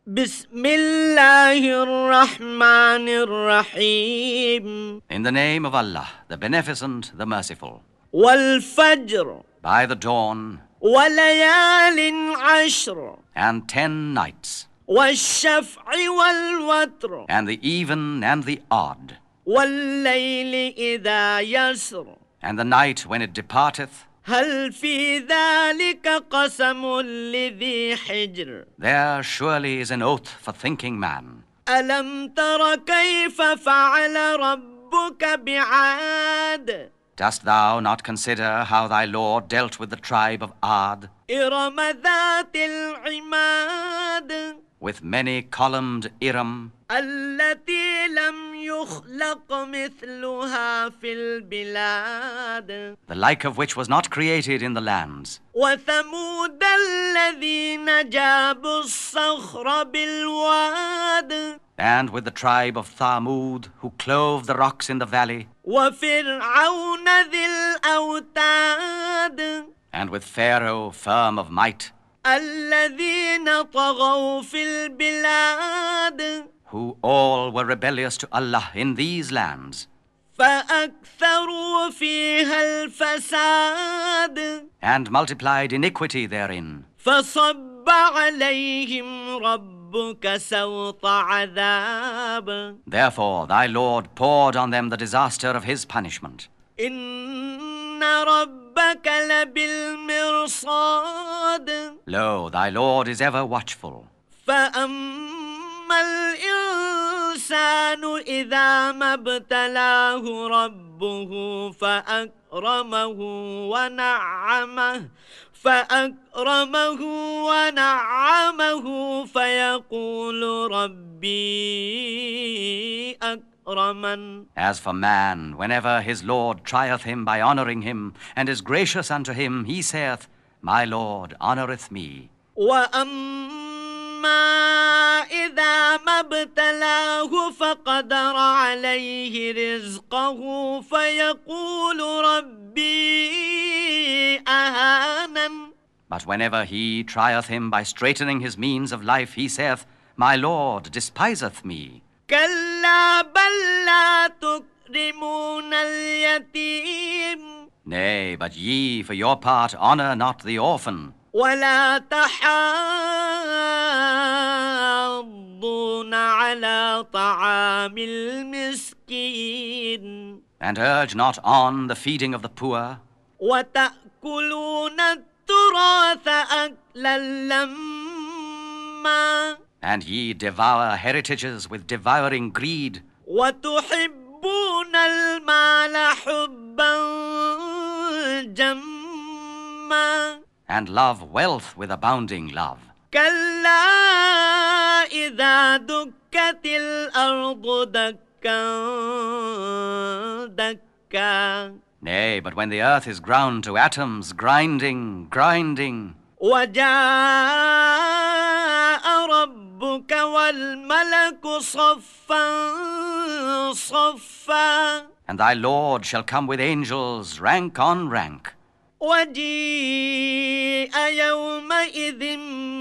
بسم الله الرحمن الرحيم. In the name of Allah, the Beneficent, the Merciful. والفجر By the dawn وليال عشر and 10 nights, والشفع والوتر and the even and the odd, والليل إذا يسر and the night when it departeth, هل في ذلك قسم لذي حجر there surely is an oath for thinking man. ألم تر كيف فعل ربك بعاد Dost thou not consider how thy Lord dealt with the tribe of Ad, إرم ذات العماد with many-columned Iram, التي لم يخلق مثلها في البلاد the like of which was not created in the lands, وثمود الذين جابوا الصخر بالواد and with the tribe of Thamud, who clove the rocks in the valley, وفرعون ذي الأوتاد and with Pharaoh, firm of might, الذين طغوا في البلاد who all were rebellious to Allah in these lands, فأكثروا فيها الفساد and multiplied iniquity therein. فصب عليهم ربك سوط عذاب Therefore thy Lord poured on them the disaster of his punishment. إن ربك لبالمرصاد Lo, thy Lord is ever watchful. فأما الإنسان إذا ما ابتلاه ربه فأكرمه فيقول ربي أكرمن. As for man, whenever his Lord trieth him by honoring him, and is gracious unto him, he saith, My Lord honoureth me. وأما إذا ما ابتلاه فقدر عليه رزقه فيقول ربي أهانن. But whenever he trieth him by straightening his means of life, he saith, My Lord despiseth me. كلا بل لا تكرمون اليتيم Nay, but ye, for your part, honour not the orphan, ولا تحاضون على طعام المسكين and urge not on the feeding of the poor, وتأكلون التراث أكلا لما and ye devour heritages with devouring greed, وتحبون المال حبا جما and love wealth with abounding love. كلا إذا دكت الأرض دكا دكا Nay, but when the earth is ground to atoms, grinding, grinding, وجاء ربك والملك صفا صفا and thy Lord shall come with angels, rank on rank, وجيء يومئذ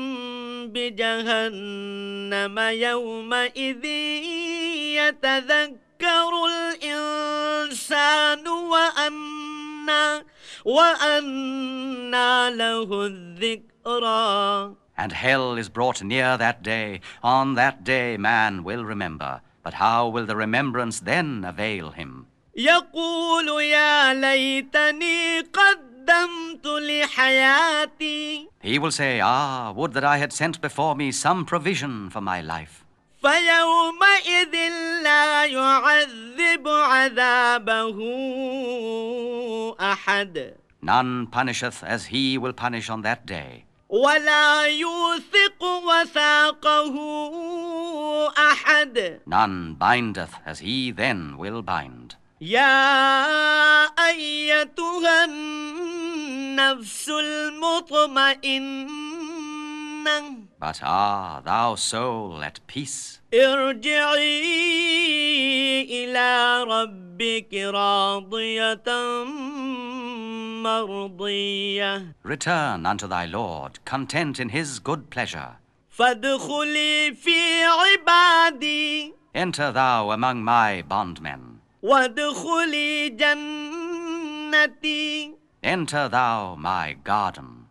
بجهنم يومئذ يتذكر الإنسان وأنى له الذكرى. and hell is brought near that day. On that day man will remember, but how will the remembrance then avail him? يقول يا ليتني قدمت لحياتي He will say, would that I had sent before me some provision for my life. فيومئذ لا يعذب عذابه أحد None punisheth as he will punish on that day, ولا يوثق وثاقه أحد. none bindeth as he then will bind. يا أيتها النفس المطمئنة But thou soul at peace, ارجعي إلى ربك راضية مرضية return unto thy Lord, content in his good pleasure. فادخلي في عبادي Enter thou among my bondmen. وادخلي جنتي Enter thou my garden.